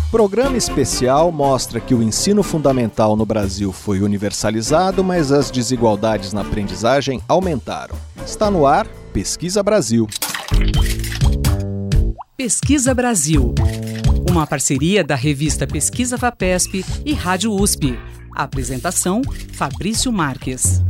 Programa especial mostra que o ensino fundamental no Brasil foi universalizado, mas as desigualdades na aprendizagem aumentaram. Está no ar Pesquisa Brasil. Pesquisa Brasil, uma parceria da revista Pesquisa FAPESP e Rádio USP. A apresentação, Fabrício Marques.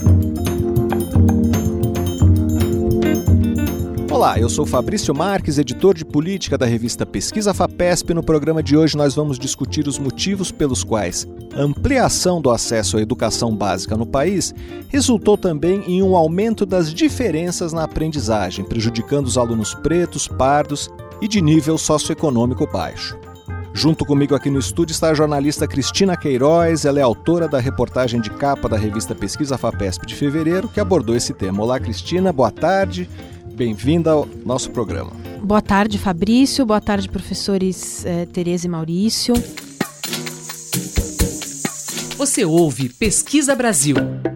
Olá, eu sou Fabrício Marques, editor de política da revista Pesquisa FAPESP. No programa de hoje nós vamos discutir os motivos pelos quais a ampliação do acesso à educação básica no país resultou também em um aumento das diferenças na aprendizagem, prejudicando os alunos pretos, pardos e de nível socioeconômico baixo. Junto comigo aqui no estúdio está a jornalista Cristina Queiroz. Ela é autora da reportagem de capa da revista Pesquisa FAPESP de fevereiro, que abordou esse tema. Olá, Cristina, boa tarde. Bem-vinda ao nosso programa. Boa tarde, Fabrício. Boa tarde, professores Tereza e Maurício. Você ouve Pesquisa Brasil.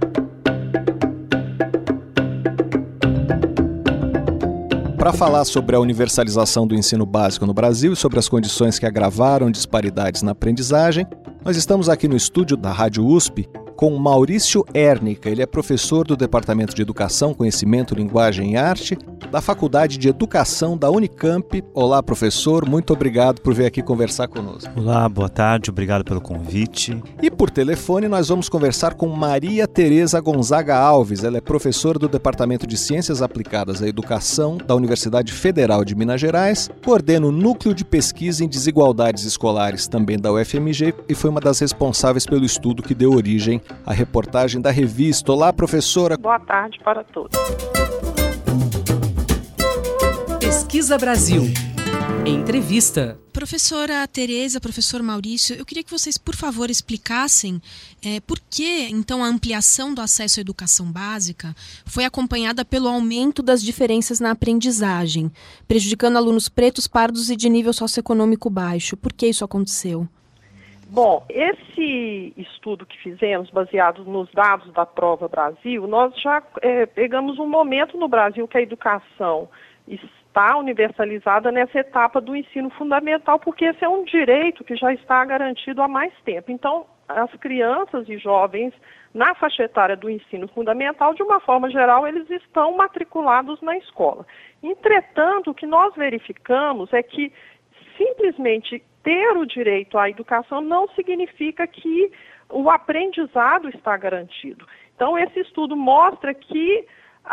Para falar sobre a universalização do ensino básico no Brasil e sobre as condições que agravaram disparidades na aprendizagem, nós estamos aqui no estúdio da Rádio USP com Maurício Ernica. Ele é professor do Departamento de Educação, Conhecimento, Linguagem e Arte da Faculdade de Educação da Unicamp. Olá, professor, muito obrigado por vir aqui conversar conosco. Olá, boa tarde, obrigado pelo convite. E por telefone nós vamos conversar com Maria Tereza Gonzaga Alves. Ela é professora do Departamento de Ciências Aplicadas à Educação da Universidade Federal de Minas Gerais, coordena o Núcleo de Pesquisa em Desigualdades Escolares também da UFMG e foi uma das responsáveis pelo estudo que deu origem à reportagem da revista. Olá, professora. Boa tarde para todos. Pesquisa Brasil. Entrevista. Professora Tereza, professor Maurício, eu queria que vocês, por favor, explicassem por que, então, a ampliação do acesso à educação básica foi acompanhada pelo aumento das diferenças na aprendizagem, prejudicando alunos pretos, pardos e de nível socioeconômico baixo. Por que isso aconteceu? Bom, esse estudo que fizemos, baseado nos dados da Prova Brasil, nós já pegamos um momento no Brasil que a educação está universalizada nessa etapa do ensino fundamental, porque esse é um direito que já está garantido há mais tempo. Então, as crianças e jovens na faixa etária do ensino fundamental, de uma forma geral, eles estão matriculados na escola. Entretanto, o que nós verificamos é que simplesmente ter o direito à educação não significa que o aprendizado está garantido. Então, esse estudo mostra que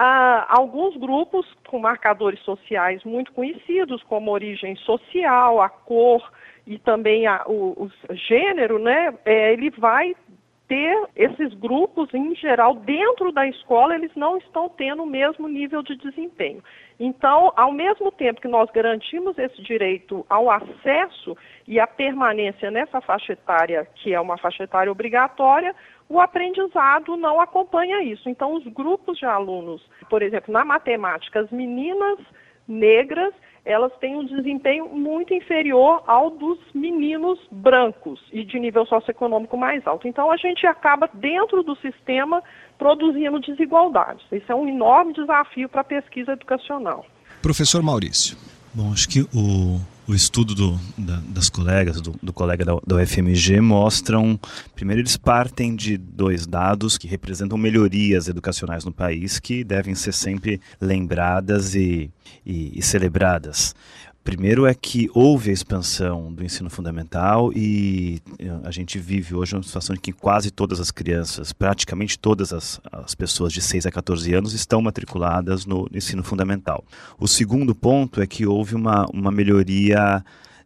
alguns grupos com marcadores sociais muito conhecidos, como origem social, a cor e também o gênero, né, ele vai ter esses grupos, em geral, dentro da escola, eles não estão tendo o mesmo nível de desempenho. Então, ao mesmo tempo que nós garantimos esse direito ao acesso e à permanência nessa faixa etária, que é uma faixa etária obrigatória, o aprendizado não acompanha isso. Então, os grupos de alunos, por exemplo, na matemática, as meninas negras, elas têm um desempenho muito inferior ao dos meninos brancos e de nível socioeconômico mais alto. Então, a gente acaba, dentro do sistema, produzindo desigualdades. Isso é um enorme desafio para a pesquisa educacional. Professor Maurício. Bom, acho que o estudo das colegas, do colega da UFMG mostram, primeiro eles partem de dois dados que representam melhorias educacionais no país que devem ser sempre lembradas e celebradas. Primeiro é que houve a expansão do ensino fundamental e a gente vive hoje uma situação em que quase todas as crianças, praticamente todas as pessoas de 6 a 14 anos estão matriculadas no ensino fundamental. O segundo ponto é que houve uma melhoria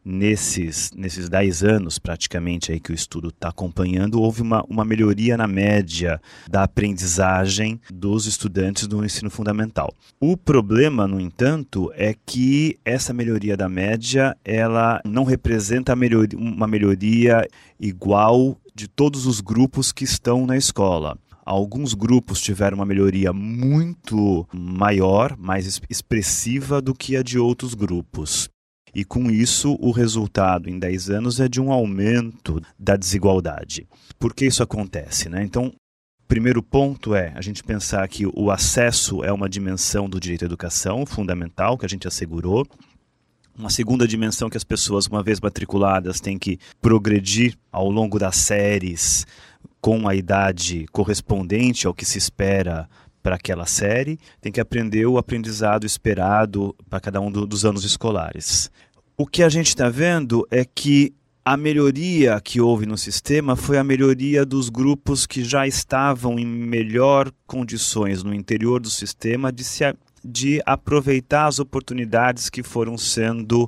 nesses 10 anos praticamente aí que o estudo está acompanhando, houve uma melhoria na média da aprendizagem dos estudantes do ensino fundamental. O problema, no entanto, é que essa melhoria da média, ela não representa uma melhoria igual de todos os grupos que estão na escola. Alguns grupos tiveram uma melhoria muito maior, mais expressiva do que a de outros grupos. E com isso, o resultado em 10 anos é de um aumento da desigualdade. Por que isso acontece, né? Então, primeiro ponto é a gente pensar que o acesso é uma dimensão do direito à educação fundamental, que a gente assegurou. Uma segunda dimensão que as pessoas, uma vez matriculadas, têm que progredir ao longo das séries com a idade correspondente ao que se espera para aquela série, tem que aprender o aprendizado esperado para cada um dos anos escolares. O que a gente está vendo é que a melhoria que houve no sistema foi a melhoria dos grupos que já estavam em melhor condições no interior do sistema de aproveitar as oportunidades que foram sendo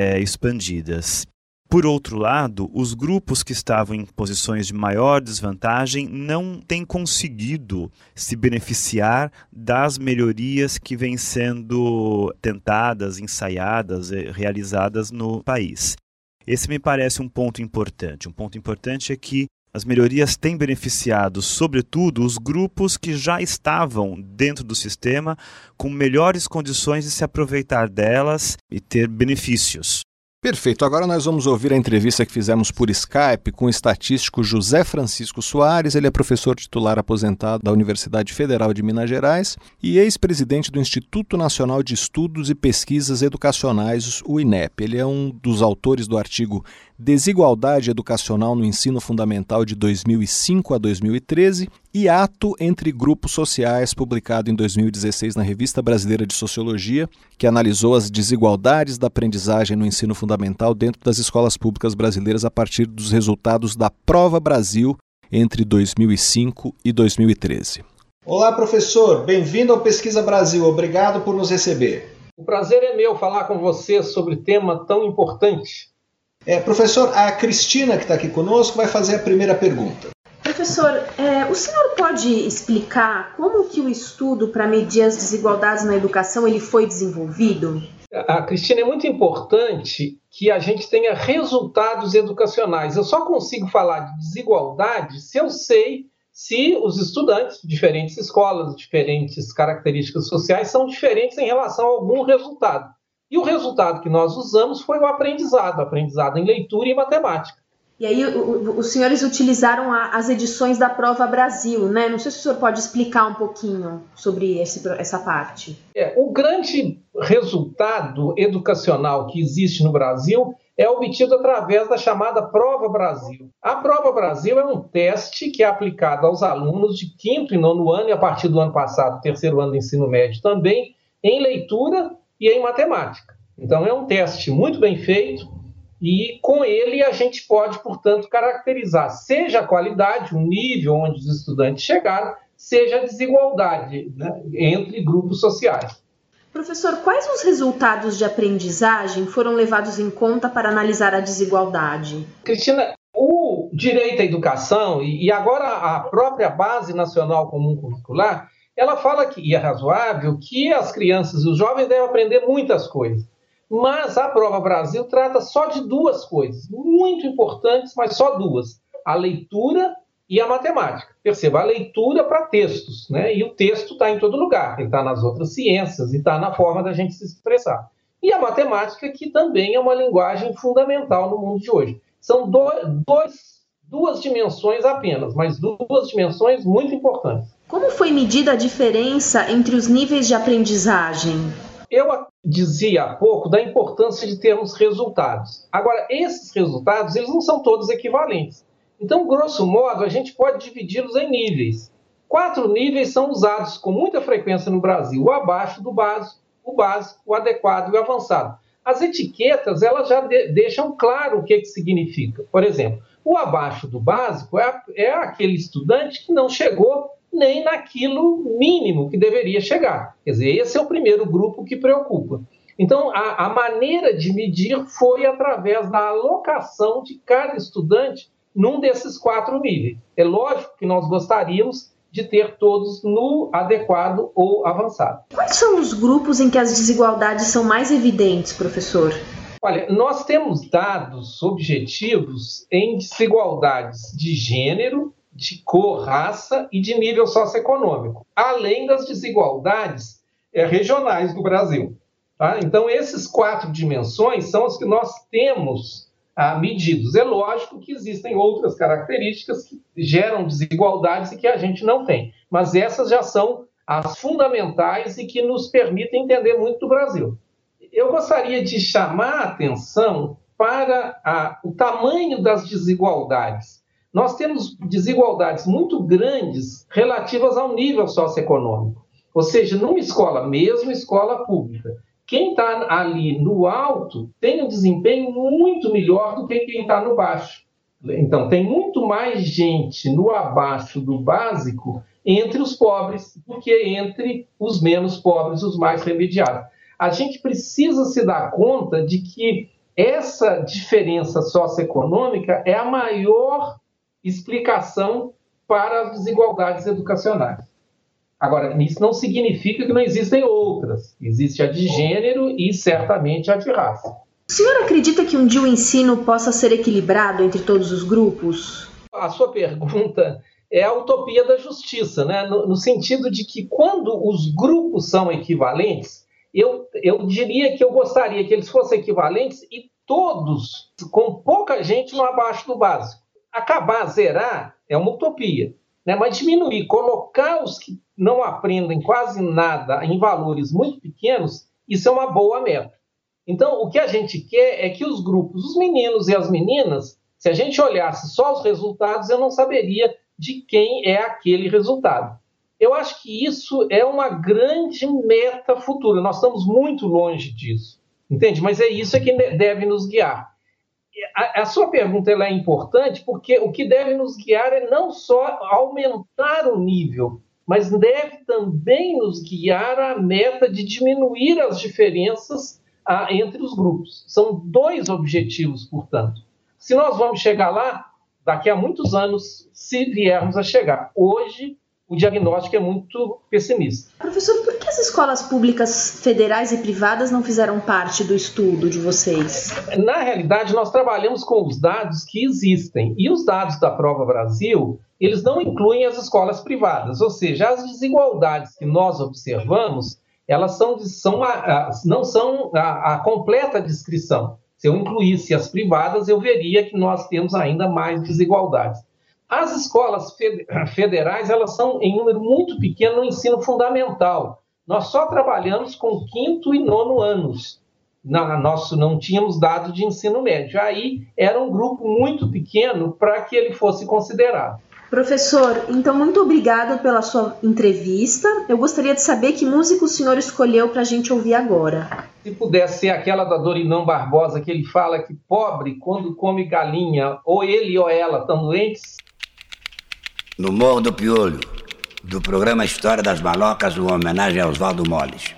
expandidas. Por outro lado, os grupos que estavam em posições de maior desvantagem não têm conseguido se beneficiar das melhorias que vêm sendo tentadas, ensaiadas, realizadas no país. Esse me parece um ponto importante. Um ponto importante é que as melhorias têm beneficiado, sobretudo, os grupos que já estavam dentro do sistema com melhores condições de se aproveitar delas e ter benefícios. Perfeito. Agora nós vamos ouvir a entrevista que fizemos por Skype com o estatístico José Francisco Soares. Ele é professor titular aposentado da Universidade Federal de Minas Gerais e ex-presidente do Instituto Nacional de Estudos e Pesquisas Educacionais, o INEP. Ele é um dos autores do artigo Desigualdade Educacional no Ensino Fundamental de 2005 a 2013 e Ato entre Grupos Sociais, publicado em 2016 na Revista Brasileira de Sociologia, que analisou as desigualdades da aprendizagem no ensino fundamental dentro das escolas públicas brasileiras a partir dos resultados da Prova Brasil entre 2005 e 2013. Olá, professor. Bem-vindo ao Pesquisa Brasil. Obrigado por nos receber. O prazer é meu falar com você sobre tema tão importante. Professor, a Cristina, que está aqui conosco, vai fazer a primeira pergunta. Professor, o senhor pode explicar como que o estudo para medir as desigualdades na educação ele foi desenvolvido? A Cristina, é muito importante que a gente tenha resultados educacionais. Eu só consigo falar de desigualdade se eu sei se os estudantes de diferentes escolas, diferentes características sociais, são diferentes em relação a algum resultado. E o resultado que nós usamos foi o aprendizado em leitura e matemática. E aí os senhores utilizaram as edições da Prova Brasil, né? Não sei se o senhor pode explicar um pouquinho sobre essa parte. O grande resultado educacional que existe no Brasil é obtido através da chamada Prova Brasil. A Prova Brasil é um teste que é aplicado aos alunos de 5º e 9º ano, e a partir do ano passado, 3º ano do ensino médio também, em leitura e em matemática. Então é um teste muito bem feito e com ele a gente pode, portanto, caracterizar seja a qualidade, o nível onde os estudantes chegaram, seja a desigualdade, né, entre grupos sociais. Professor, quais os resultados de aprendizagem foram levados em conta para analisar a desigualdade? Cristina, o direito à educação e agora a própria Base Nacional Comum Curricular, ela fala que, e é razoável, que as crianças e os jovens devem aprender muitas coisas. Mas a Prova Brasil trata só de 2 coisas, muito importantes, mas só 2. A leitura e a matemática. Perceba, a leitura para textos, né? E o texto está em todo lugar, ele está nas outras ciências e está na forma da gente se expressar. E a matemática, que também é uma linguagem fundamental no mundo de hoje. São 2 dimensões apenas, mas 2 dimensões muito importantes. Como foi medida a diferença entre os níveis de aprendizagem? Eu dizia há pouco da importância de termos resultados. Agora, esses resultados, eles não são todos equivalentes. Então, grosso modo, a gente pode dividi-los em níveis. 4 níveis são usados com muita frequência no Brasil: o abaixo do básico, o adequado e o avançado. As etiquetas, elas já deixam claro o que significa. Por exemplo, o abaixo do básico é aquele estudante que não chegou nem naquilo mínimo que deveria chegar. Quer dizer, esse é o primeiro grupo que preocupa. Então, a maneira de medir foi através da alocação de cada estudante num desses 4 níveis. É lógico que nós gostaríamos de ter todos no adequado ou avançado. Quais são os grupos em que as desigualdades são mais evidentes, professor? Olha, nós temos dados objetivos em desigualdades de gênero, de cor, raça e de nível socioeconômico, além das desigualdades regionais do Brasil. Tá? Então, essas 4 dimensões são as que nós temos medidos. É lógico que existem outras características que geram desigualdades e que a gente não tem, mas essas já são as fundamentais e que nos permitem entender muito do Brasil. Eu gostaria de chamar a atenção para o tamanho das desigualdades. Nós temos desigualdades muito grandes relativas ao nível socioeconômico. Ou seja, numa escola, mesmo escola pública, quem está ali no alto tem um desempenho muito melhor do que quem está no baixo. Então, tem muito mais gente no abaixo do básico entre os pobres do que entre os menos pobres, os mais remediados. A gente precisa se dar conta de que essa diferença socioeconômica é a maior explicação para as desigualdades educacionais. Agora, isso não significa que não existem outras. Existe a de gênero e, certamente, a de raça. O senhor acredita que um dia o ensino possa ser equilibrado entre todos os grupos? A sua pergunta é a utopia da justiça, né? No sentido de que quando os grupos são equivalentes, eu diria que eu gostaria que eles fossem equivalentes e todos, com pouca gente no abaixo do básico. Acabar, zerar, é uma utopia, né? Mas diminuir, colocar os que não aprendem quase nada em valores muito pequenos, isso é uma boa meta. Então, o que a gente quer é que os grupos, os meninos e as meninas, se a gente olhasse só os resultados, eu não saberia de quem é aquele resultado. Eu acho que isso é uma grande meta futura. Nós estamos muito longe disso, entende? Mas é isso que deve nos guiar. A sua pergunta ela é importante porque o que deve nos guiar é não só aumentar o nível, mas deve também nos guiar a meta de diminuir as diferenças entre os grupos. São dois objetivos, portanto. Se nós vamos chegar lá, daqui a muitos anos, se viermos a chegar. Hoje, o diagnóstico é muito pessimista. Professor, por que as escolas públicas federais e privadas não fizeram parte do estudo de vocês? Na realidade, nós trabalhamos com os dados que existem. E os dados da Prova Brasil, eles não incluem as escolas privadas. Ou seja, as desigualdades que nós observamos, elas não são a completa descrição. Se eu incluísse as privadas, eu veria que nós temos ainda mais desigualdades. As escolas federais, elas são em número muito pequeno no ensino fundamental. Nós só trabalhamos com 5º e 9º anos. Nós não tínhamos dado de ensino médio. Aí era um grupo muito pequeno para que ele fosse considerado. Professor, então muito obrigada pela sua entrevista. Eu gostaria de saber que música o senhor escolheu para a gente ouvir agora. Se pudesse ser aquela da Dorinão Barbosa, que ele fala que pobre, quando come galinha, ou ele ou ela estão doentes. No Morro do Piolho, do programa História das Malocas, uma homenagem a Oswaldo Moles.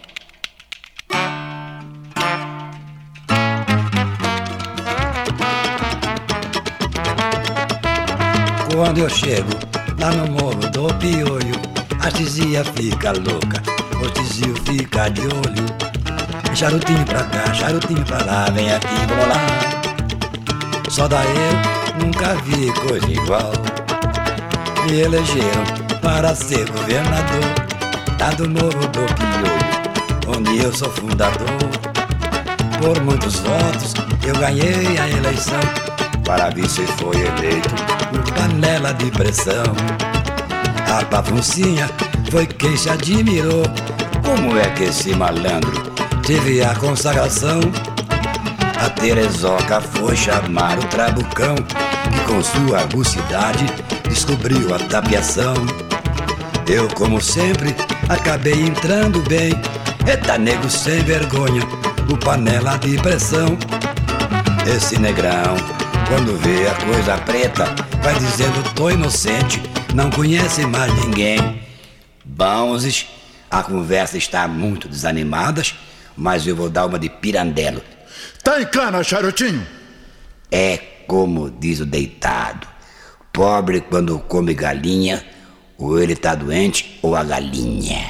Quando eu chego lá no Morro do Piolho, a tizinha fica louca, o tizinho fica de olho. Charutinho pra cá, charutinho pra lá, vem aqui, vamos lá. Só daí eu nunca vi coisa igual. Me elegeram para ser governador lá do Morro do Piolho, onde eu sou fundador. Por muitos votos eu ganhei a eleição, para vice foi eleito por panela de pressão. A Papuncinha foi quem se admirou. Como é que esse malandro teve a consagração? A Terezoca foi chamar o Trabucão, que com sua agucidade descobriu a tapiação. Eu, como sempre, acabei entrando bem. Eita, nego sem vergonha, o panela de pressão. Esse negrão, quando vê a coisa preta, vai dizendo tô inocente, não conhece mais ninguém. Bãozes, a conversa está muito desanimada, mas eu vou dar uma de Pirandello. Tá em cana, charutinho? É como diz o deitado. Pobre quando come galinha, ou ele tá doente ou a galinha.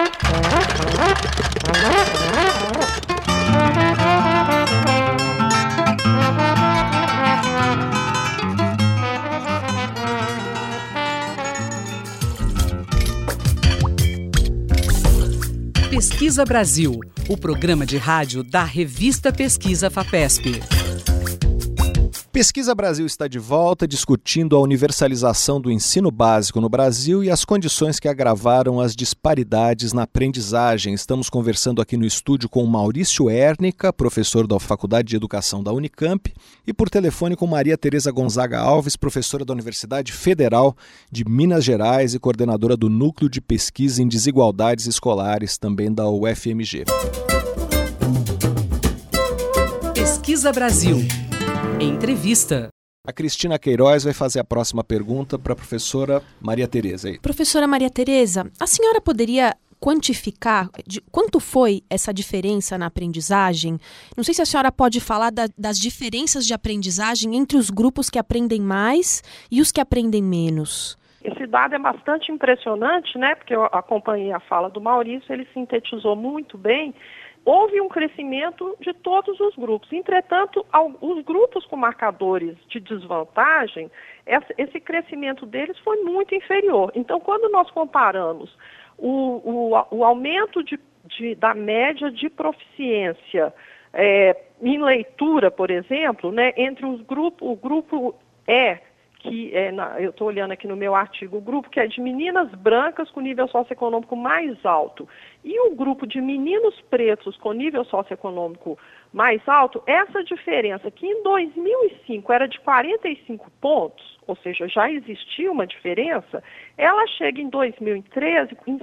Pesquisa Brasil, o programa de rádio da revista Pesquisa FAPESP. Pesquisa Brasil está de volta discutindo a universalização do ensino básico no Brasil e as condições que agravaram as disparidades na aprendizagem. Estamos conversando aqui no estúdio com Maurício Ernica, professor da Faculdade de Educação da Unicamp, e por telefone com Maria Tereza Gonzaga Alves, professora da Universidade Federal de Minas Gerais e coordenadora do Núcleo de Pesquisa em Desigualdades Escolares, também da UFMG. Pesquisa Brasil. Entrevista. A Cristina Queiroz vai fazer a próxima pergunta para a professora Maria Tereza. Professora Maria Tereza, a senhora poderia quantificar quanto foi essa diferença na aprendizagem? Não sei se a senhora pode falar das diferenças de aprendizagem entre os grupos que aprendem mais e os que aprendem menos. Esse dado é bastante impressionante, né? Porque eu acompanhei a fala do Maurício, ele sintetizou muito bem. Houve um crescimento de todos os grupos. Entretanto, os grupos com marcadores de desvantagem, esse crescimento deles foi muito inferior. Então, quando nós comparamos o aumento da média de proficiência em leitura, por exemplo, né, entre o grupo E, eu estou olhando aqui no meu artigo, o grupo que é de meninas brancas com nível socioeconômico mais alto e o grupo de meninos pretos com nível socioeconômico mais alto, essa diferença que em 2005 era de 45 pontos, ou seja, já existia uma diferença, ela chega em 2013 em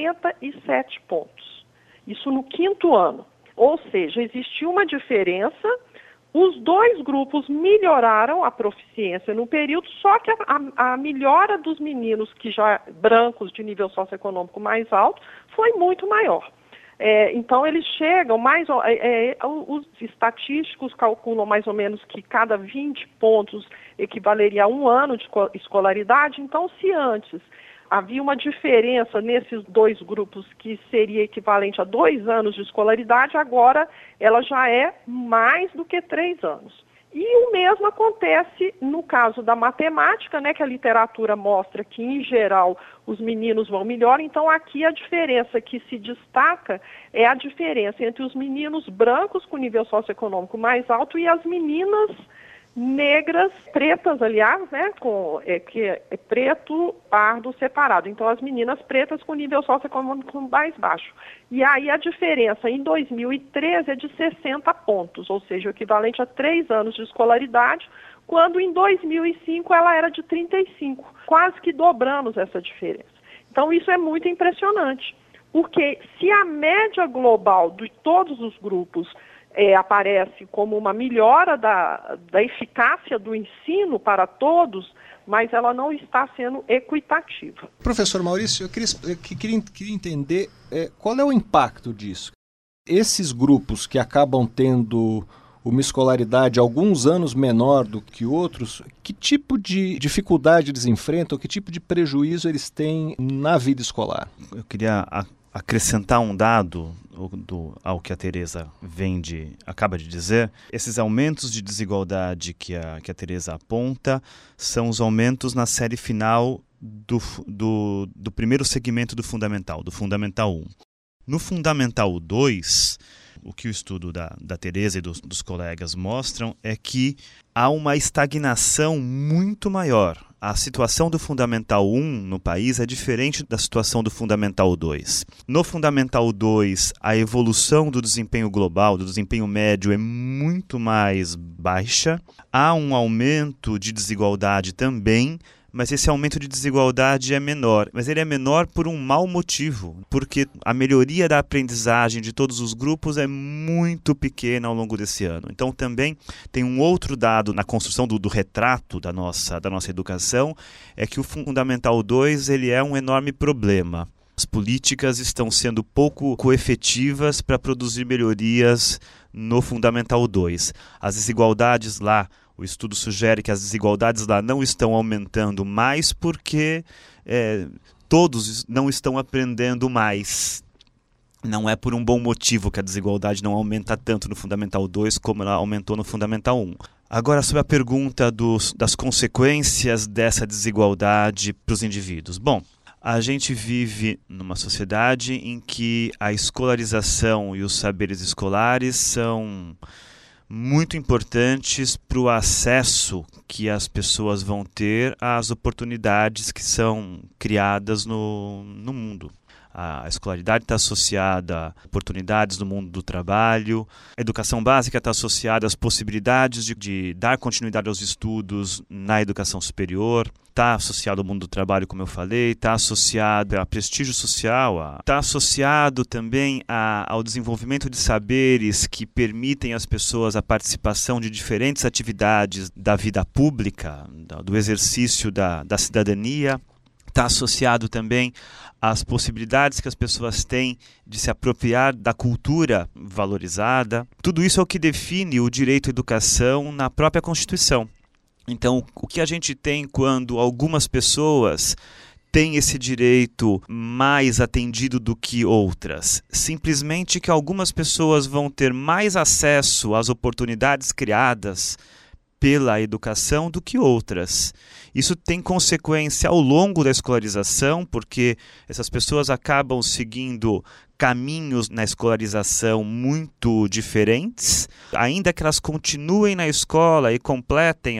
67 pontos. Isso no 5º ano. Ou seja, existiu uma diferença. Os dois grupos melhoraram a proficiência no período, só que a melhora dos meninos que já brancos de nível socioeconômico mais alto foi muito maior. Então, eles chegam mais... os estatísticos calculam mais ou menos que cada 20 pontos equivaleria a 1 ano de escolaridade. Então, se antes havia uma diferença nesses dois grupos que seria equivalente a 2 anos de escolaridade, agora ela já é mais do que 3 anos. E o mesmo acontece no caso da matemática, né, que a literatura mostra que, em geral, os meninos vão melhor. Então, aqui a diferença que se destaca é a diferença entre os meninos brancos com nível socioeconômico mais alto e as meninas negras, pretas, aliás, né, que é preto, pardo, separado. Então, as meninas pretas com nível socioeconômico mais baixo. E aí a diferença em 2013 é de 60 pontos, ou seja, o equivalente a 3 anos de escolaridade, quando em 2005 ela era de 35. Quase que dobramos essa diferença. Então, isso é muito impressionante, porque se a média global de todos os grupos aparece como uma melhora da eficácia do ensino para todos, mas ela não está sendo equitativa. Professor Maurício, eu queria entender qual é o impacto disso. Esses grupos que acabam tendo uma escolaridade alguns anos menor do que outros, que tipo de dificuldade eles enfrentam, que tipo de prejuízo eles têm na vida escolar? Eu queria acrescentar um dado ao que a Tereza acaba de dizer. Esses aumentos de desigualdade que a Tereza aponta são os aumentos na série final do primeiro segmento do Fundamental 1. No Fundamental 2, o que o estudo da Tereza e dos colegas mostram é que há uma estagnação muito maior. A situação do Fundamental 1 no país é diferente da situação do Fundamental 2. No Fundamental 2, a evolução do desempenho global, do desempenho médio, é muito mais baixa. Há um aumento de desigualdade também, mas esse aumento de desigualdade é menor. Mas ele é menor por um mau motivo, porque a melhoria da aprendizagem de todos os grupos é muito pequena ao longo desse ano. Então também tem um outro dado na construção do retrato da nossa educação, é que o Fundamental 2 ele é um enorme problema. As políticas estão sendo pouco coefetivas para produzir melhorias no Fundamental 2. As desigualdades lá, o estudo sugere que as desigualdades lá não estão aumentando mais porque todos não estão aprendendo mais. Não é por um bom motivo que a desigualdade não aumenta tanto no Fundamental 2 como ela aumentou no Fundamental 1. Agora, sobre a pergunta das consequências dessa desigualdade para os indivíduos. Bom, a gente vive numa sociedade em que a escolarização e os saberes escolares são muito importantes para o acesso que as pessoas vão ter às oportunidades que são criadas no mundo. A escolaridade está associada a oportunidades no mundo do trabalho, a educação básica está associada às possibilidades de dar continuidade aos estudos na educação superior, está associado ao mundo do trabalho, como eu falei, está associado a prestígio social, está associado também ao desenvolvimento de saberes que permitem às pessoas a participação de diferentes atividades da vida pública, do exercício da cidadania. Está associado também às possibilidades que as pessoas têm de se apropriar da cultura valorizada. Tudo isso é o que define o direito à educação na própria Constituição. Então, o que a gente tem quando algumas pessoas têm esse direito mais atendido do que outras? Simplesmente que algumas pessoas vão ter mais acesso às oportunidades criadas pela educação do que outras. Isso tem consequência ao longo da escolarização, porque essas pessoas acabam seguindo caminhos na escolarização muito diferentes, ainda que elas continuem na escola e completem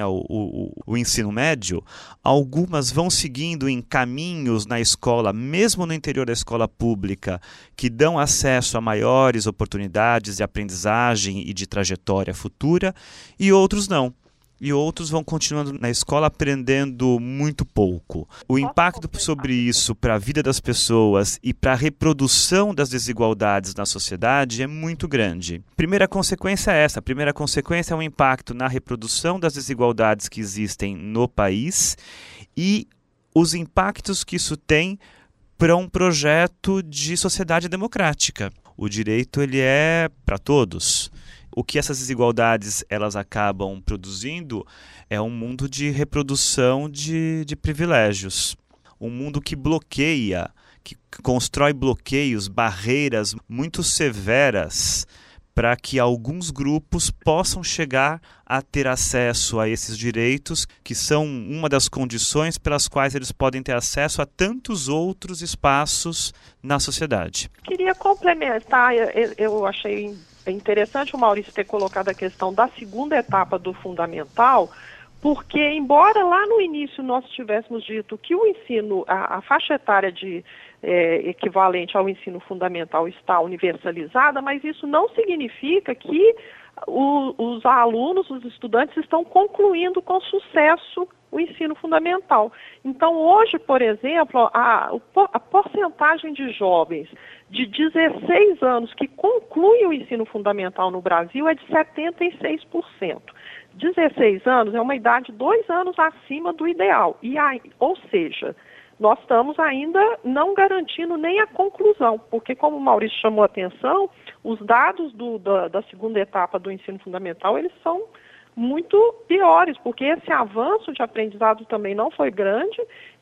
o ensino médio, algumas vão seguindo em caminhos na escola, mesmo no interior da escola pública, que dão acesso a maiores oportunidades de aprendizagem e de trajetória futura, e outros não. E outros vão continuando na escola aprendendo muito pouco. O impacto sobre isso para a vida das pessoas e para a reprodução das desigualdades na sociedade é muito grande. Primeira consequência é essa. A primeira consequência é o impacto na reprodução das desigualdades que existem no país e os impactos que isso tem para um projeto de sociedade democrática. O direito ele é para todos. O que essas desigualdades elas acabam produzindo é um mundo de reprodução de privilégios. Um mundo que bloqueia, que constrói bloqueios, barreiras muito severas para que alguns grupos possam chegar a ter acesso a esses direitos, que são uma das condições pelas quais eles podem ter acesso a tantos outros espaços na sociedade. Queria complementar, eu achei interessante o Maurício ter colocado a questão da segunda etapa do fundamental, porque embora lá no início nós tivéssemos dito que o ensino, a faixa etária equivalente ao ensino fundamental está universalizada, mas isso não significa que os alunos, os estudantes estão concluindo com sucesso o ensino fundamental. Então hoje, por exemplo, a porcentagem de jovens de 16 anos que concluem o ensino fundamental no Brasil é de 76%. 16 anos é uma idade 2 anos acima do ideal. Ou seja, nós estamos ainda não garantindo nem a conclusão, porque como o Maurício chamou a atenção, os dados da segunda etapa do ensino fundamental, eles são muito piores, porque esse avanço de aprendizado também não foi grande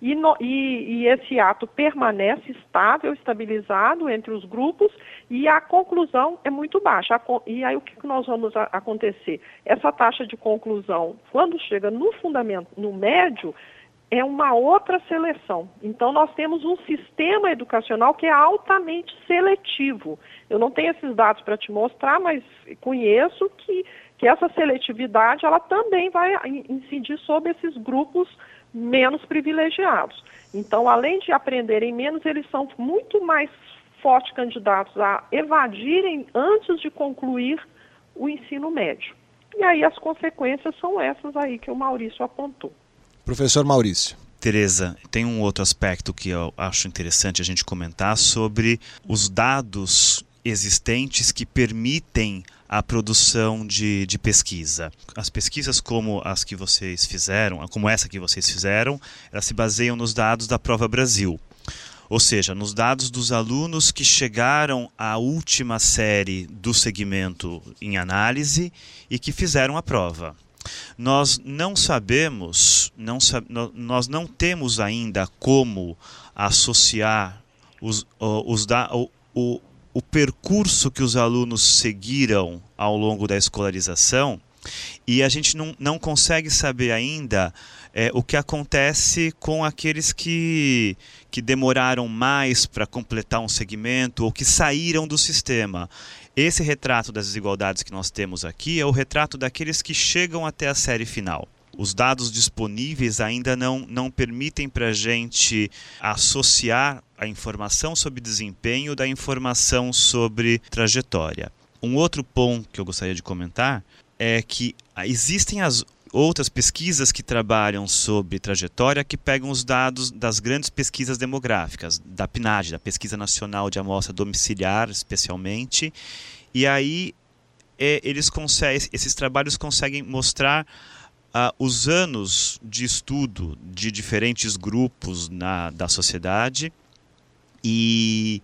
e esse ato permanece estável, estabilizado entre os grupos e a conclusão é muito baixa. E aí o que nós vamos acontecer? Essa taxa de conclusão, quando chega no médio, é uma outra seleção. Então, nós temos um sistema educacional que é altamente seletivo. Eu não tenho esses dados para te mostrar, mas conheço que essa seletividade ela também vai incidir sobre esses grupos menos privilegiados. Então, além de aprenderem menos, eles são muito mais fortes candidatos a evadirem antes de concluir o ensino médio. E aí as consequências são essas aí que o Maurício apontou. Professor Maurício. Tereza, tem um outro aspecto que eu acho interessante a gente comentar sobre os dados existentes que permitem a produção de pesquisa. As pesquisas como as que vocês fizeram, como essa que vocês fizeram, elas se baseiam nos dados da Prova Brasil. Ou seja, nos dados dos alunos que chegaram à última série do segmento em análise e que fizeram a prova. Nós não sabemos, nós não temos ainda como associar o percurso que os alunos seguiram ao longo da escolarização E a gente não consegue saber ainda o que acontece com aqueles que demoraram mais para completar um segmento ou que saíram do sistema. Esse retrato das desigualdades que nós temos aqui é o retrato daqueles que chegam até a série final. Os dados disponíveis ainda não permitem para a gente associar a informação sobre desempenho da informação sobre trajetória. Um outro ponto que eu gostaria de comentar é que existem as outras pesquisas que trabalham sobre trajetória que pegam os dados das grandes pesquisas demográficas, da PNAD, da Pesquisa Nacional de Amostra Domiciliar, especialmente, e aí esses trabalhos conseguem mostrar os anos de estudo de diferentes grupos da sociedade e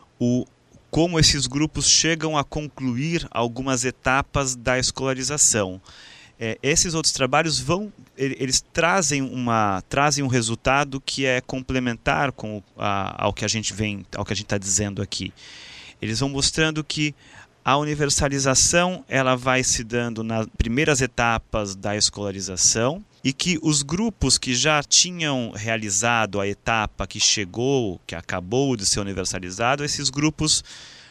como esses grupos chegam a concluir algumas etapas da escolarização. Esses outros trabalhos eles trazem um resultado que é complementar ao que a gente está dizendo aqui. Eles vão mostrando que a universalização ela vai se dando nas primeiras etapas da escolarização e que os grupos que já tinham realizado a etapa que acabou de ser universalizado, esses grupos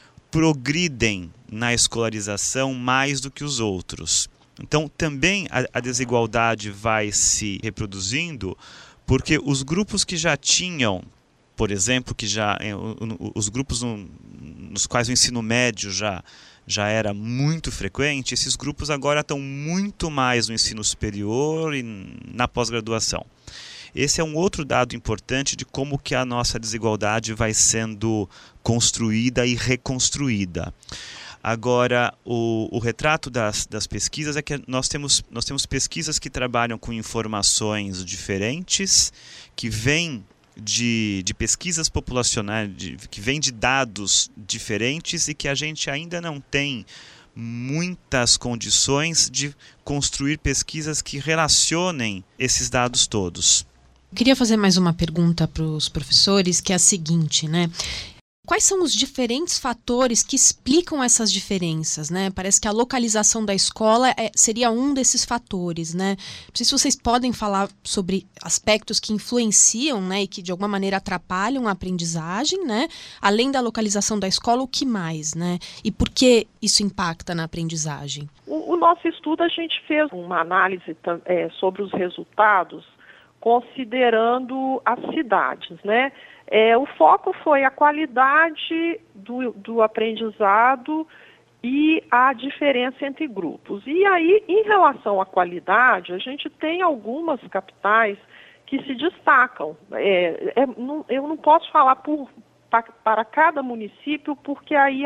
progridem na escolarização mais do que os outros. Então, também a desigualdade vai se reproduzindo porque os grupos que já tinham, por exemplo, os grupos nos quais o ensino médio já era muito frequente, esses grupos agora estão muito mais no ensino superior e na pós-graduação. Esse é um outro dado importante de como que a nossa desigualdade vai sendo construída e reconstruída. Agora, o retrato das pesquisas é que nós temos pesquisas que trabalham com informações diferentes, que vêm de pesquisas populacionais, que vêm de dados diferentes e que a gente ainda não tem muitas condições de construir pesquisas que relacionem esses dados todos. Eu queria fazer mais uma pergunta para os professores, que é a seguinte, né? Quais são os diferentes fatores que explicam essas diferenças, né? Parece que a localização da escola seria um desses fatores, né? Não sei se vocês podem falar sobre aspectos que influenciam, né, e que de alguma maneira atrapalham a aprendizagem, né? Além da localização da escola, o que mais, né? E por que isso impacta na aprendizagem? O nosso estudo, a gente fez uma análise sobre os resultados, considerando as cidades, né? O foco foi a qualidade do aprendizado e a diferença entre grupos. E aí, em relação à qualidade, a gente tem algumas capitais que se destacam. Eu não posso falar para cada município, porque aí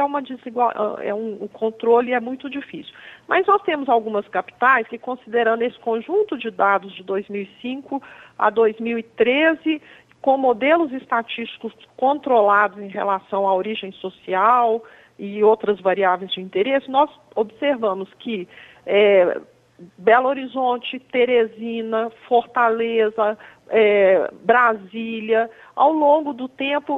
o controle é muito difícil. Mas nós temos algumas capitais que, considerando esse conjunto de dados de 2005 a 2013, com modelos estatísticos controlados em relação à origem social e outras variáveis de interesse, nós observamos que Belo Horizonte, Teresina, Fortaleza, Brasília, ao longo do tempo,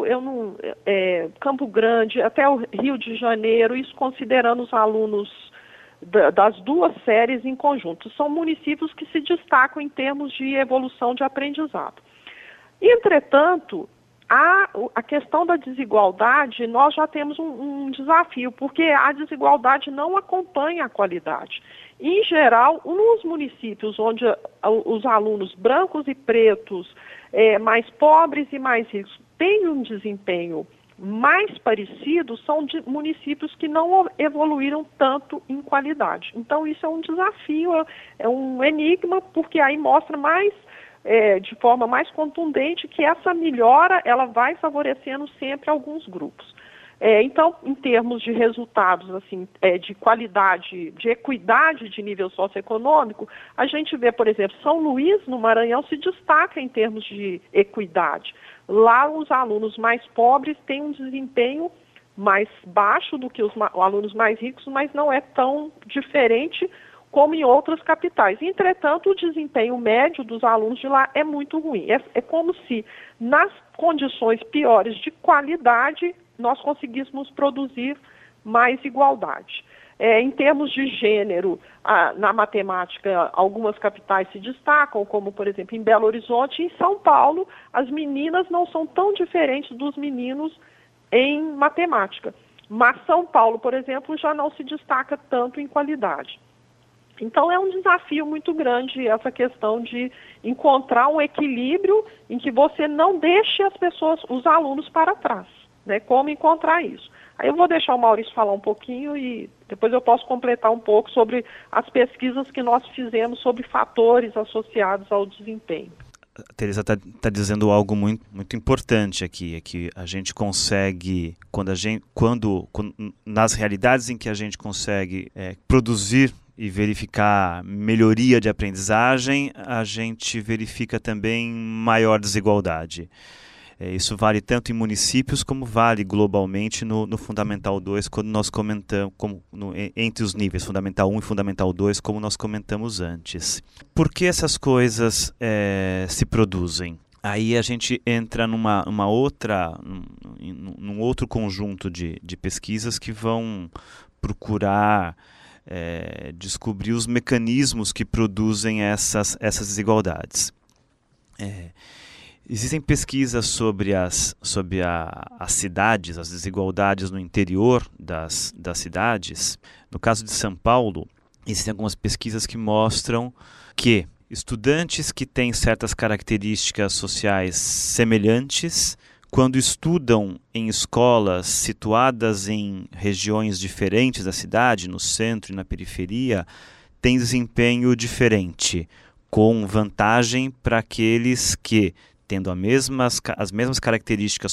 Campo Grande, até o Rio de Janeiro, isso considerando os alunos das duas séries em conjunto. São municípios que se destacam em termos de evolução de aprendizado. Entretanto, a questão da desigualdade, nós já temos um desafio, porque a desigualdade não acompanha a qualidade. Em geral, nos municípios onde os alunos brancos e pretos, mais pobres e mais ricos, têm um desempenho mais parecido, são municípios que não evoluíram tanto em qualidade. Então, isso é um desafio, é um enigma, porque aí mostra de forma mais contundente que essa melhora ela vai favorecendo sempre alguns grupos. Então, em termos de resultados, assim, de qualidade, de equidade de nível socioeconômico, a gente vê, por exemplo, São Luís, no Maranhão, se destaca em termos de equidade. Lá, os alunos mais pobres têm um desempenho mais baixo do que os alunos mais ricos, mas não é tão diferente como em outras capitais. Entretanto, o desempenho médio dos alunos de lá é muito ruim. É como se, nas condições piores de qualidade, nós conseguíssemos produzir mais igualdade. Em termos de gênero, na matemática, algumas capitais se destacam, como, por exemplo, em Belo Horizonte e em São Paulo, as meninas não são tão diferentes dos meninos em matemática. Mas São Paulo, por exemplo, já não se destaca tanto em qualidade. Então, é um desafio muito grande essa questão de encontrar um equilíbrio em que você não deixe os alunos para trás, né? Como encontrar isso? Aí eu vou deixar o Maurício falar um pouquinho e depois eu posso completar um pouco sobre as pesquisas que nós fizemos sobre fatores associados ao desempenho. A Teresa está dizendo algo muito importante aqui, é que a gente consegue, quando nas realidades em que a gente consegue produzir e verificar melhoria de aprendizagem, a gente verifica também maior desigualdade. Isso vale tanto em municípios como vale globalmente no Fundamental 2, quando nós comentamos, entre os níveis Fundamental 1 e Fundamental 2, como nós comentamos antes. Por que essas coisas se produzem? Aí a gente entra num outro conjunto de pesquisas que vão procurar descobrir os mecanismos que produzem essas desigualdades. Existem pesquisas sobre as cidades, as desigualdades no interior das cidades. No caso de São Paulo, existem algumas pesquisas que mostram que estudantes que têm certas características sociais semelhantes, quando estudam em escolas situadas em regiões diferentes da cidade, no centro e na periferia, têm desempenho diferente, com vantagem para aqueles que, tendo as mesmas características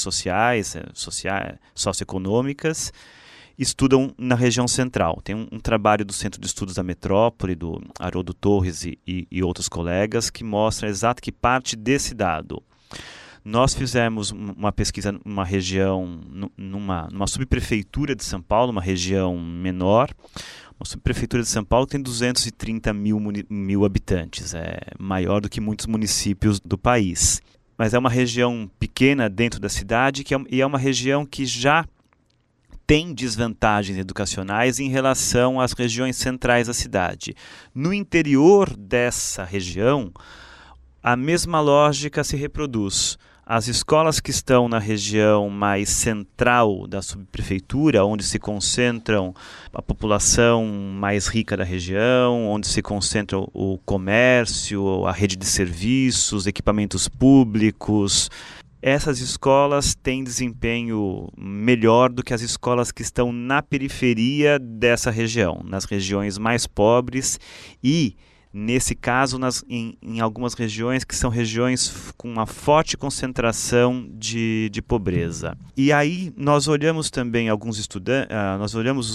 socioeconômicas, estudam na região central. Tem um trabalho do Centro de Estudos da Metrópole, do Haroldo Torres e outros colegas, que mostra exato que parte desse dado. Nós fizemos uma pesquisa numa região, numa subprefeitura de São Paulo, uma região menor. A subprefeitura de São Paulo tem 230 mil habitantes, é maior do que muitos municípios do país. Mas é uma região pequena dentro da cidade e é uma região que já tem desvantagens educacionais em relação às regiões centrais da cidade. No interior dessa região, a mesma lógica se reproduz. As escolas que estão na região mais central da subprefeitura, onde se concentram a população mais rica da região, onde se concentra o comércio, a rede de serviços, equipamentos públicos, essas escolas têm desempenho melhor do que as escolas que estão na periferia dessa região, nas regiões mais pobres e, nesse caso, em algumas regiões que são regiões com uma forte concentração de pobreza. E aí nós olhamos também alguns estudantes, nós olhamos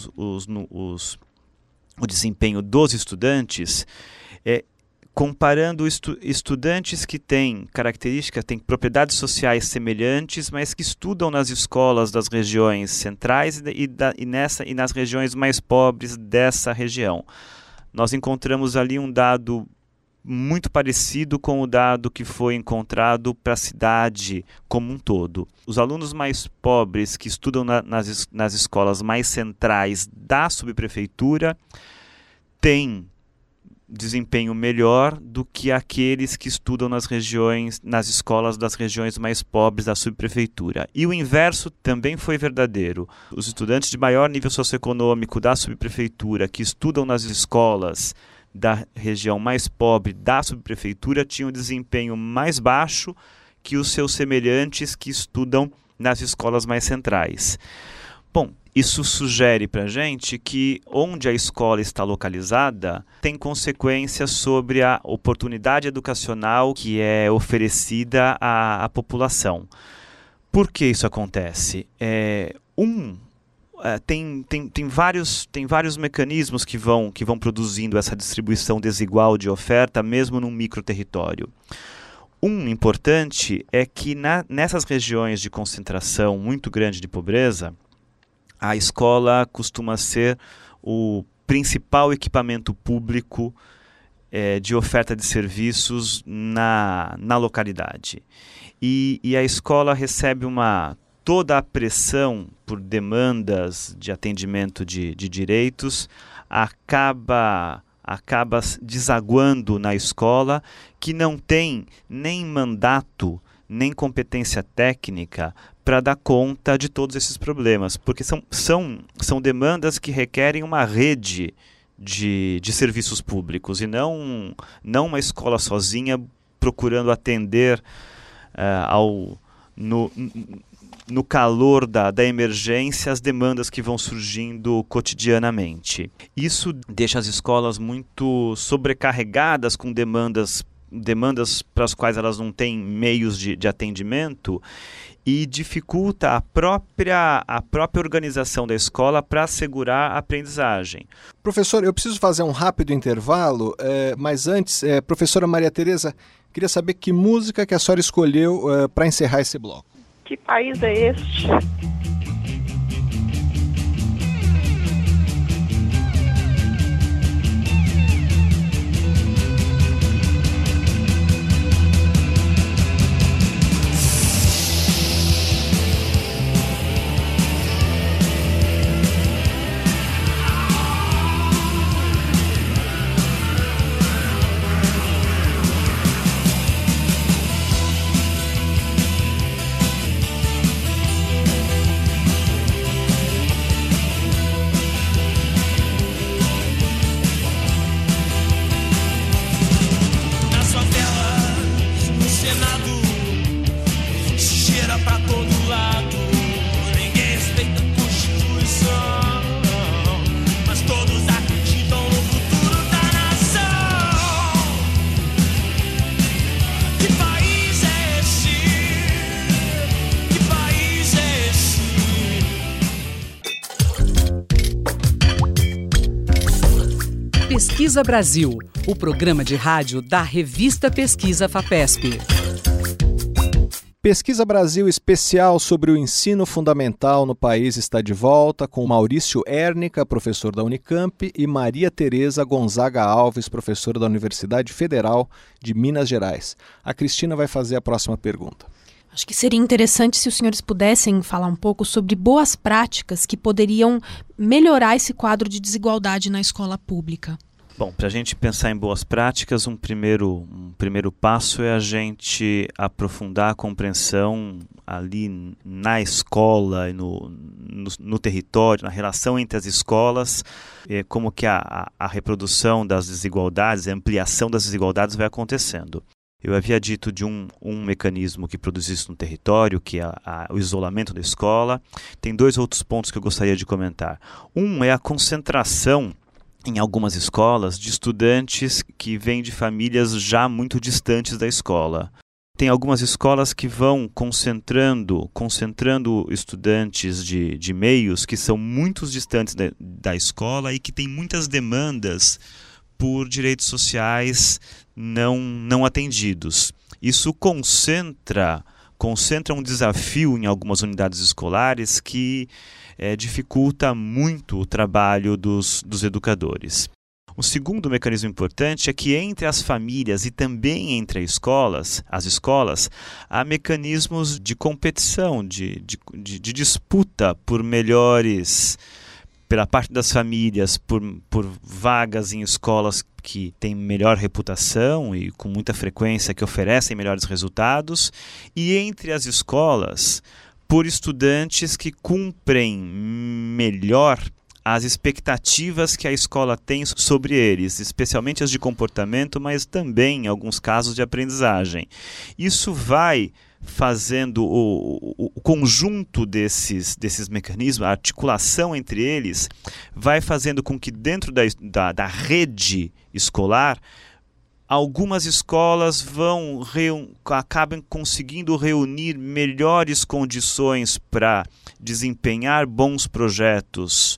o desempenho dos estudantes, comparando estudantes que têm características, têm propriedades sociais semelhantes, mas que estudam nas escolas das regiões centrais e nas regiões mais pobres dessa região. Nós encontramos ali um dado muito parecido com o dado que foi encontrado para a cidade como um todo. Os alunos mais pobres que estudam nas escolas mais centrais da subprefeitura têm desempenho melhor do que aqueles que estudam nas escolas das regiões mais pobres da subprefeitura. E o inverso também foi verdadeiro. Os estudantes de maior nível socioeconômico da subprefeitura que estudam nas escolas da região mais pobre da subprefeitura tinham desempenho mais baixo que os seus semelhantes que estudam nas escolas mais centrais. Bom, isso sugere para a gente que onde a escola está localizada tem consequências sobre a oportunidade educacional que é oferecida à população. Por que isso acontece? Tem vários mecanismos que vão produzindo essa distribuição desigual de oferta, mesmo num microterritório. Um importante é que nessas regiões de concentração muito grande de pobreza, a escola costuma ser o principal equipamento público de oferta de serviços na localidade. E a escola recebe uma toda a pressão por demandas de atendimento de direitos acaba desaguando na escola, que não tem nem mandato, nem competência técnica para dar conta de todos esses problemas, porque são demandas que requerem uma rede de serviços públicos e não uma escola sozinha procurando atender no calor da emergência as demandas que vão surgindo cotidianamente. Isso deixa as escolas muito sobrecarregadas com demandas para as quais elas não têm meios de atendimento e dificulta a própria organização da escola para assegurar a aprendizagem. Professor, eu preciso fazer um rápido intervalo, mas antes, professora Maria Tereza, queria saber que música que a senhora escolheu para encerrar esse bloco. Que país é este? Pesquisa Brasil, o programa de rádio da revista Pesquisa FAPESP. Pesquisa Brasil especial sobre o ensino fundamental no país está de volta com Maurício Ernica, professor da Unicamp, e Maria Tereza Gonzaga Alves, professora da Universidade Federal de Minas Gerais. A Cristina vai fazer a próxima pergunta. Acho que seria interessante se os senhores pudessem falar um pouco sobre boas práticas que poderiam melhorar esse quadro de desigualdade na escola pública. Bom, para a gente pensar em boas práticas, um primeiro passo é a gente aprofundar a compreensão ali na escola e no território, na relação entre as escolas, como que a reprodução das desigualdades, a ampliação das desigualdades vai acontecendo. Eu havia dito de um mecanismo que produz isso no território, que é o isolamento da escola. Tem dois outros pontos que eu gostaria de comentar. Um é a concentração em algumas escolas de estudantes que vêm de famílias já muito distantes da escola. Tem algumas escolas que vão concentrando estudantes de meios que são muito distantes da escola e que têm muitas demandas por direitos sociais não atendidos. Isso concentra um desafio em algumas unidades escolares que dificulta muito o trabalho dos educadores. O segundo mecanismo importante é que entre as famílias e também entre as escolas, há mecanismos de competição, de disputa por melhores, pela parte das famílias, por vagas em escolas que têm melhor reputação e com muita frequência que oferecem melhores resultados, e entre as escolas, por estudantes que cumprem melhor as expectativas que a escola tem sobre eles, especialmente as de comportamento, mas também, em alguns casos, de aprendizagem. Isso vai fazendo o conjunto desses mecanismos, a articulação entre eles, vai fazendo com que dentro da rede escolar, algumas escolas acabem conseguindo reunir melhores condições para desempenhar bons projetos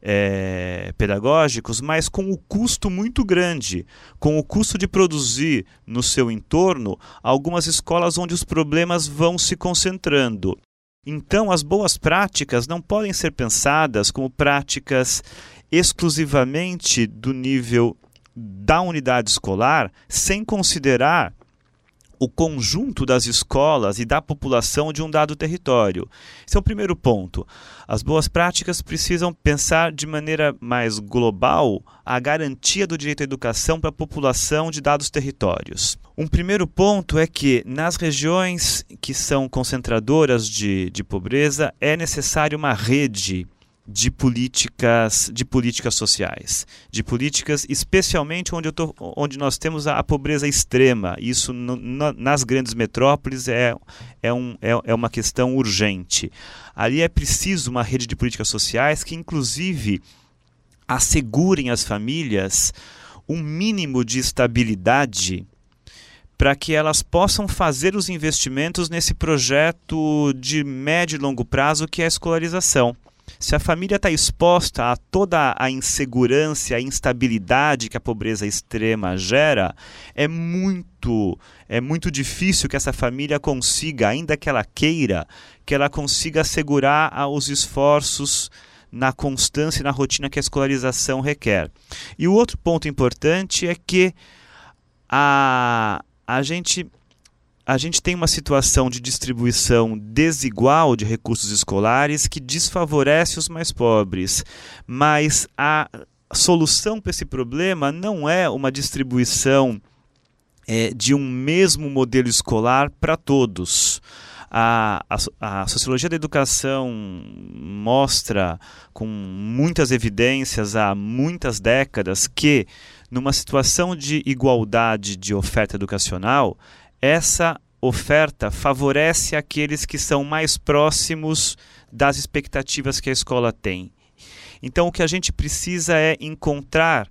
pedagógicos, mas com um custo muito grande, com o custo de produzir no seu entorno algumas escolas onde os problemas vão se concentrando. Então, as boas práticas não podem ser pensadas como práticas exclusivamente do nível da unidade escolar, sem considerar o conjunto das escolas e da população de um dado território. Esse é o primeiro ponto. As boas práticas precisam pensar de maneira mais global a garantia do direito à educação para a população de dados territórios. Um primeiro ponto é que, nas regiões que são concentradoras de pobreza, é necessário uma rede de políticas sociais, de políticas especialmente onde nós temos a pobreza extrema. Isso nas grandes metrópoles é uma questão urgente. Ali é preciso uma rede de políticas sociais que, inclusive, assegurem às famílias um mínimo de estabilidade para que elas possam fazer os investimentos nesse projeto de médio e longo prazo que é a escolarização. Se a família está exposta a toda a insegurança, a instabilidade que a pobreza extrema gera, é muito difícil que essa família consiga, ainda que ela queira, que ela consiga assegurar os esforços na constância e na rotina que a escolarização requer. E o outro ponto importante é que a gente tem uma situação de distribuição desigual de recursos escolares que desfavorece os mais pobres, mas a solução para esse problema não é uma distribuição de um mesmo modelo escolar para todos. A sociologia da educação mostra com muitas evidências há muitas décadas que, numa situação de igualdade de oferta educacional, essa oferta favorece aqueles que são mais próximos das expectativas que a escola tem. Então, o que a gente precisa é encontrar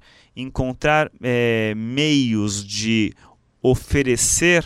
meios de oferecer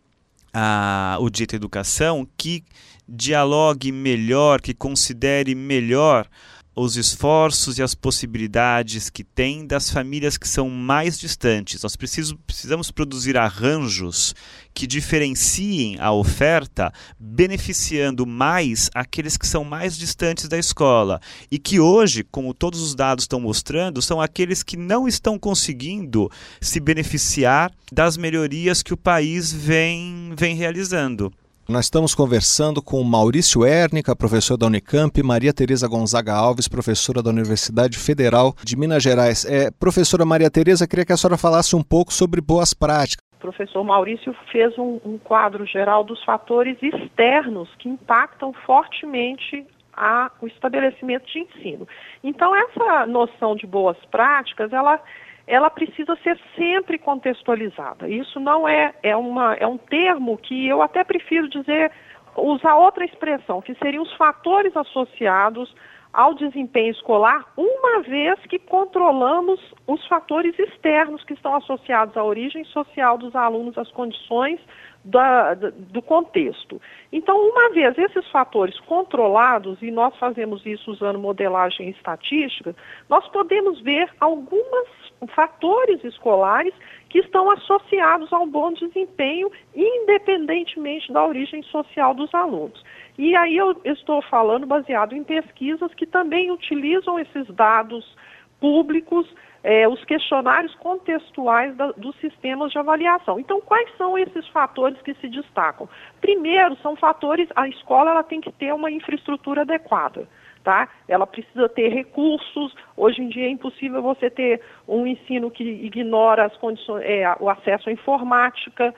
o direito à educação que dialogue melhor, que considere melhor os esforços e as possibilidades que tem das famílias que são mais distantes. Nós precisamos produzir arranjos que diferenciem a oferta, beneficiando mais aqueles que são mais distantes da escola e que hoje, como todos os dados estão mostrando, são aqueles que não estão conseguindo se beneficiar das melhorias que o país vem realizando. Nós estamos conversando com Maurício Ernica, professor da Unicamp, e Maria Tereza Gonzaga Alves, professora da Universidade Federal de Minas Gerais. Professora Maria Tereza, queria que a senhora falasse um pouco sobre boas práticas. O professor Maurício fez um quadro geral dos fatores externos que impactam fortemente o estabelecimento de ensino. Então, essa noção de boas práticas, ela precisa ser sempre contextualizada. Isso não é um termo que eu até prefiro usar outra expressão, que seriam os fatores associados ao desempenho escolar, uma vez que controlamos os fatores externos que estão associados à origem social dos alunos, às condições do contexto. Então, uma vez esses fatores controlados, e nós fazemos isso usando modelagem estatística, nós podemos ver alguns fatores escolares que estão associados ao bom desempenho, independentemente da origem social dos alunos. E aí eu estou falando baseado em pesquisas que também utilizam esses dados públicos, os questionários contextuais dos sistemas de avaliação. Então, quais são esses fatores que se destacam? Primeiro, são fatores, a escola ela tem que ter uma infraestrutura adequada. Tá? Ela precisa ter recursos. Hoje em dia é impossível você ter um ensino que ignora as condições, o acesso à informática,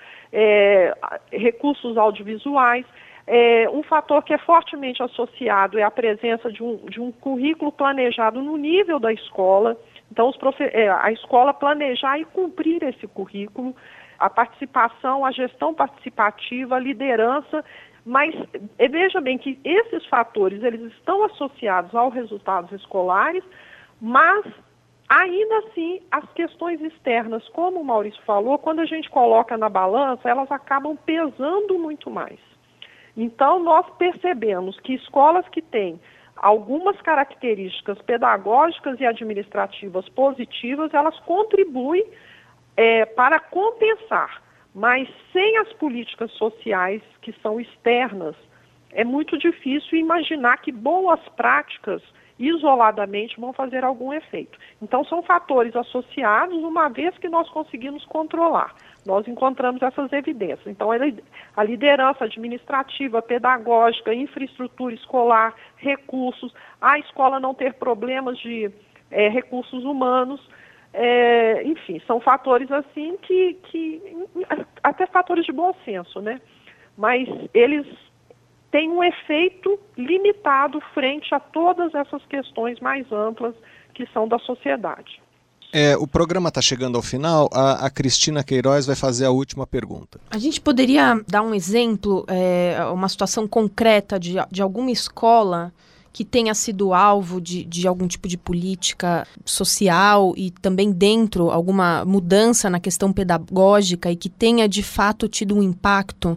recursos audiovisuais. Um fator que é fortemente associado é a presença de um currículo planejado no nível da escola. Então, a escola planejar e cumprir esse currículo, a participação, a gestão participativa, a liderança. Mas veja bem que esses fatores eles estão associados aos resultados escolares, mas ainda assim as questões externas, como o Maurício falou, quando a gente coloca na balança, elas acabam pesando muito mais. Então nós percebemos que escolas que têm algumas características pedagógicas e administrativas positivas, elas contribuem para compensar. Mas sem as políticas sociais que são externas, é muito difícil imaginar que boas práticas isoladamente vão fazer algum efeito. Então, são fatores associados, uma vez que nós conseguimos controlar. Nós encontramos essas evidências. Então, a liderança administrativa, pedagógica, infraestrutura escolar, recursos, a escola não ter problemas de recursos humanos, enfim, são fatores assim que até fatores de bom senso, né? Mas eles têm um efeito limitado frente a todas essas questões mais amplas que são da sociedade. O programa está chegando ao final. A Cristina Queiroz vai fazer a última pergunta. A gente poderia dar um exemplo, uma situação concreta de alguma escola que tenha sido alvo de algum tipo de política social e também dentro alguma mudança na questão pedagógica e que tenha de fato tido um impacto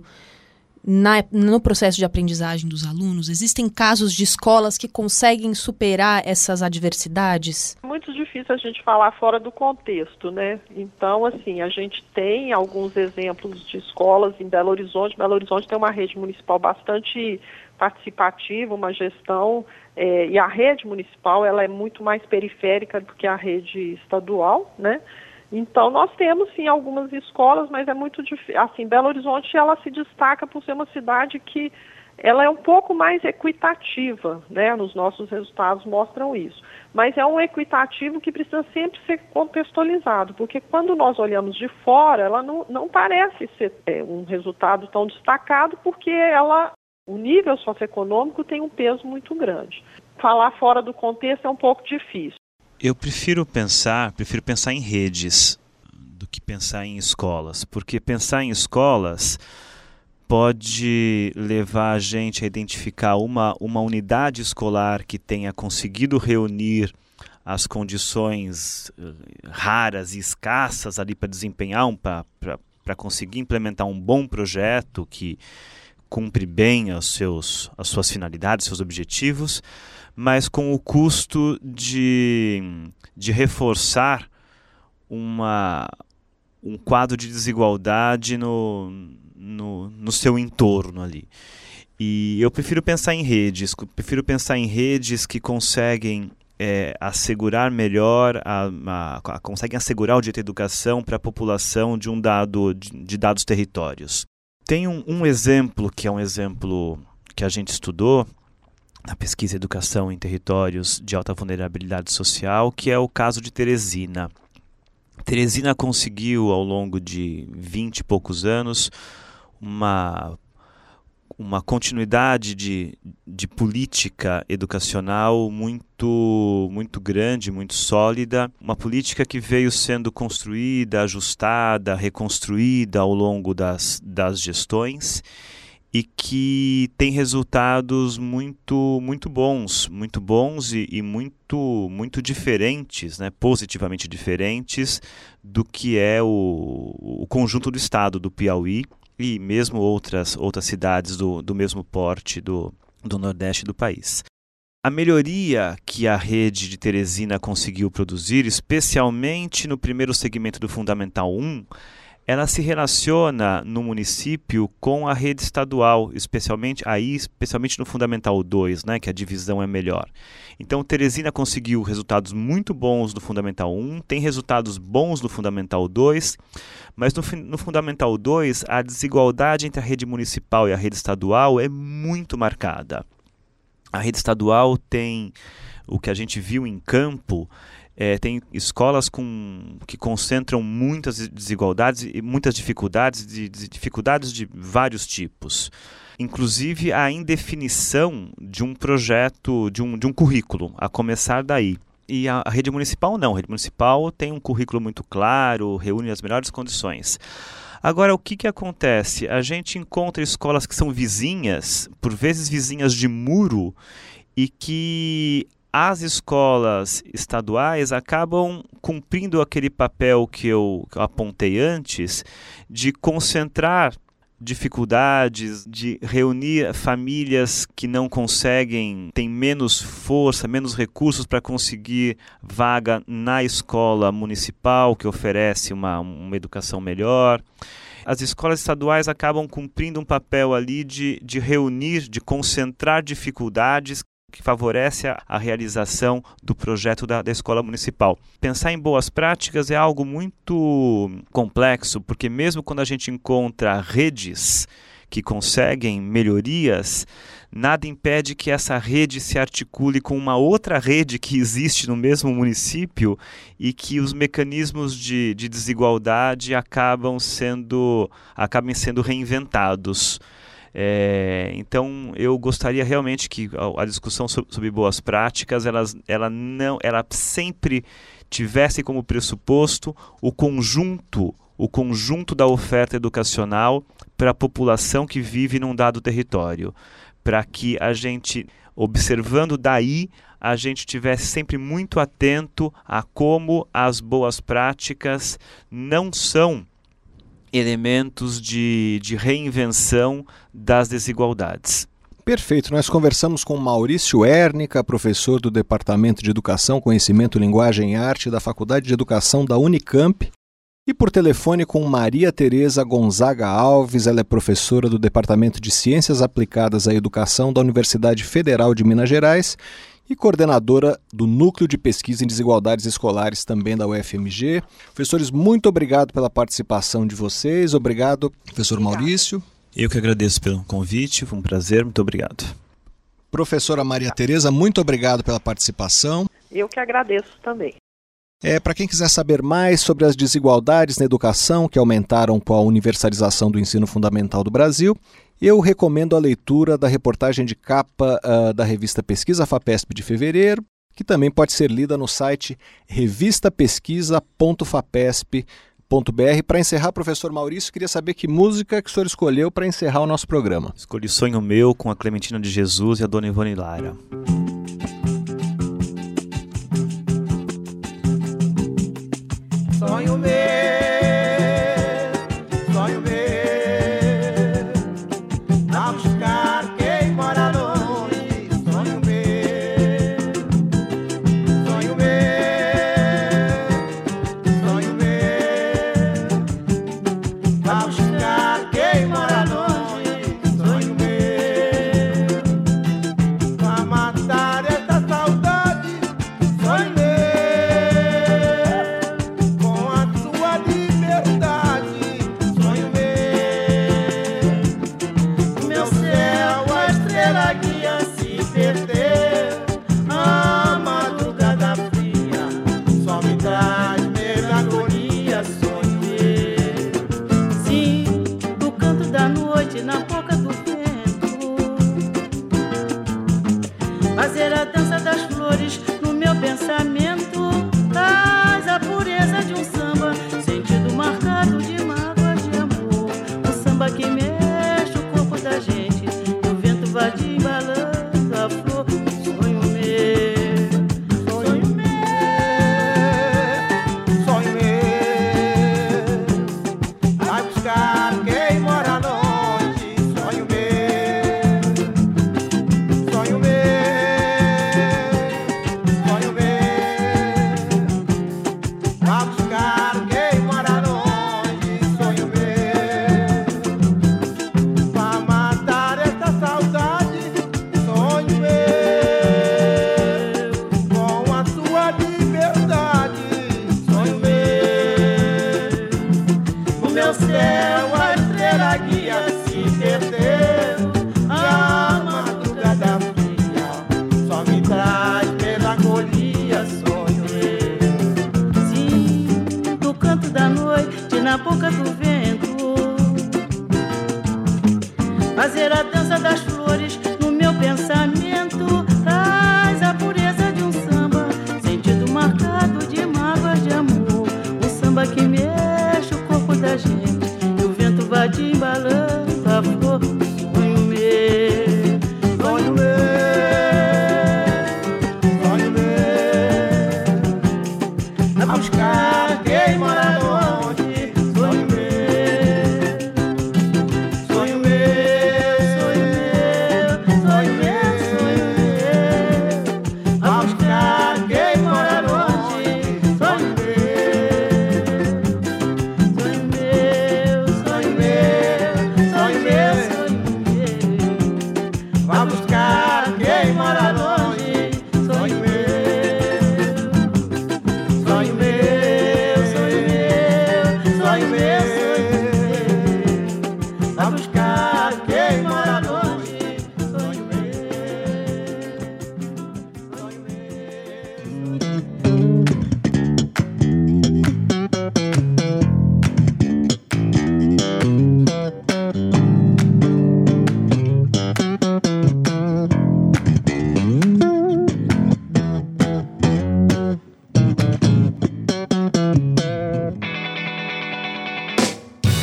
no processo de aprendizagem dos alunos? Existem casos de escolas que conseguem superar essas adversidades? É muito difícil a gente falar fora do contexto, né? Então, assim, a gente tem alguns exemplos de escolas em Belo Horizonte. Belo Horizonte tem uma rede municipal bastante participativa, uma gestão, e a rede municipal ela é muito mais periférica do que a rede estadual, né? Então, nós temos, sim, algumas escolas, mas é muito difícil. Assim, Belo Horizonte, ela se destaca por ser uma cidade que ela é um pouco mais equitativa, né? Os nossos resultados mostram isso. Mas é um equitativo que precisa sempre ser contextualizado, porque quando nós olhamos de fora, ela não parece ser um resultado tão destacado, porque o nível socioeconômico tem um peso muito grande. Falar fora do contexto é um pouco difícil. Eu prefiro pensar em redes do que pensar em escolas, porque pensar em escolas pode levar a gente a identificar uma unidade escolar que tenha conseguido reunir as condições raras e escassas ali para desempenhar, para conseguir implementar um bom projeto que cumpre bem as suas finalidades, seus objetivos, mas com o custo de reforçar um quadro de desigualdade no seu entorno ali. E eu prefiro pensar em redes que conseguem assegurar melhor, conseguem assegurar o direito à educação para a população de dados territórios. Tem um exemplo que é um exemplo que a gente estudou na pesquisa Educação em Territórios de Alta Vulnerabilidade Social, que é o caso de Teresina. Teresina conseguiu, ao longo de 20 e poucos anos, uma continuidade de política educacional muito grande, muito sólida, uma política que veio sendo construída, ajustada, reconstruída ao longo das gestões e que tem resultados muito bons e muito diferentes, né, positivamente diferentes do que é o conjunto do estado do Piauí e mesmo outras cidades do mesmo porte do Nordeste do país. A melhoria que a rede de Teresina conseguiu produzir, especialmente no primeiro segmento do Fundamental 1, ela se relaciona no município com a rede estadual, especialmente no Fundamental 2, né, que a divisão é melhor. Então, Teresina conseguiu resultados muito bons no Fundamental 1, tem resultados bons no Fundamental 2, mas no Fundamental 2, a desigualdade entre a rede municipal e a rede estadual é muito marcada. A rede estadual tem o que a gente viu em campo. Tem escolas que concentram muitas desigualdades e muitas dificuldades de vários tipos. Inclusive a indefinição de um projeto, de um currículo, a começar daí. E a rede municipal não. A rede municipal tem um currículo muito claro, reúne as melhores condições. Agora, o que acontece? A gente encontra escolas que são vizinhas, por vezes vizinhas de muro, e que as escolas estaduais acabam cumprindo aquele papel que eu apontei antes, de concentrar dificuldades, de reunir famílias que não conseguem, têm menos força, menos recursos para conseguir vaga na escola municipal, que oferece uma educação melhor. As escolas estaduais acabam cumprindo um papel ali de reunir, de concentrar dificuldades que favorece a realização do projeto da escola municipal. Pensar em boas práticas é algo muito complexo, porque mesmo quando a gente encontra redes que conseguem melhorias, nada impede que essa rede se articule com uma outra rede que existe no mesmo município e que os mecanismos de desigualdade acabem sendo reinventados. Então, eu gostaria realmente que a discussão sobre boas práticas, ela sempre tivesse como pressuposto o conjunto da oferta educacional para a população que vive num dado território, para que a gente, observando daí, a gente estivesse sempre muito atento a como as boas práticas não são elementos de reinvenção das desigualdades. Perfeito, nós conversamos com Maurício Ernica, professor do Departamento de Educação, Conhecimento, Linguagem e Arte da Faculdade de Educação da Unicamp, e por telefone com Maria Tereza Gonzaga Alves, ela é professora do Departamento de Ciências Aplicadas à Educação da Universidade Federal de Minas Gerais e coordenadora do Núcleo de Pesquisa em Desigualdades Escolares também da UFMG. Professores, muito obrigado pela participação de vocês. Obrigado, professor Maurício. Eu que agradeço pelo convite, foi um prazer, muito obrigado. Professora Maria Tereza, muito obrigado pela participação. Eu que agradeço também. Para quem quiser saber mais sobre as desigualdades na educação que aumentaram com a universalização do ensino fundamental do Brasil, eu recomendo a leitura da reportagem de capa da revista Pesquisa FAPESP de fevereiro, que também pode ser lida no site revistapesquisa.fapesp.br. Para encerrar, professor Maurício, queria saber que música que o senhor escolheu para encerrar o nosso programa. Escolhi Sonho Meu com a Clementina de Jesus e a Dona Ivone Lara. Sonho meu, a buscar quem mora longe. Sonho meu, a buscar quem mora longe. Sonho meu, pra matar essa saudade. Sonho meu. Fazer a dança das flores no meu pensamento, traz a pureza de um samba, sentido marcado de mágoa de amor. Um samba que mexe o corpo da gente, e o vento vadia embalando a flor. Sonho meu, sonho meu, sonho meu, vai buscar quem mora longe. Sonho meu, sonho meu. Na boca do vento, fazer a dança das flores no meu pensamento, traz a pureza de um samba, sentido marcado de mágoas de amor. Um samba que mexe o corpo da gente, e o vento vadia embalando a flor. Sonho meu, sonho meu, sonho meu, a buscar quem mora longe. Vai buscar quem mora longe.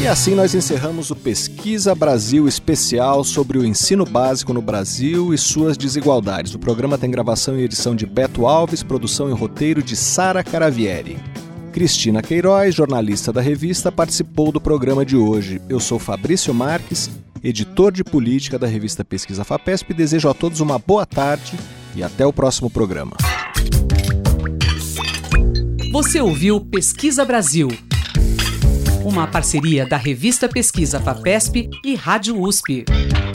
assim nós encerramos o Pesquisa Brasil especial sobre o ensino básico no Brasil e suas desigualdades. O programa tem gravação e edição de Beto Alves, produção e roteiro de Sara Caravieri. Cristina Queiroz, jornalista da revista, participou do programa de hoje. Eu sou Fabrício Marques, editor de política da revista Pesquisa FAPESP, e desejo a todos uma boa tarde e até o próximo programa. Você ouviu Pesquisa Brasil, uma parceria da revista Pesquisa FAPESP e Rádio USP.